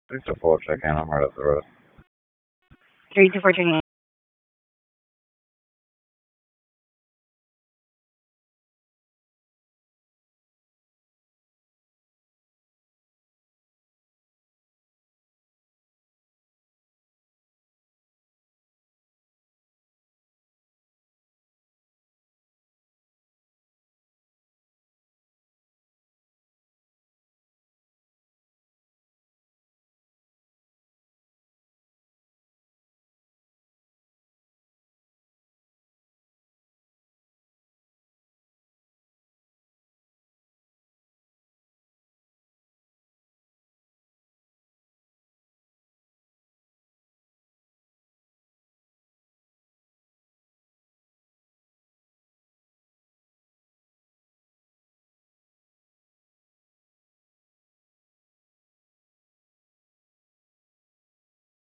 324 check in. I'm right up the road. 324 checking in.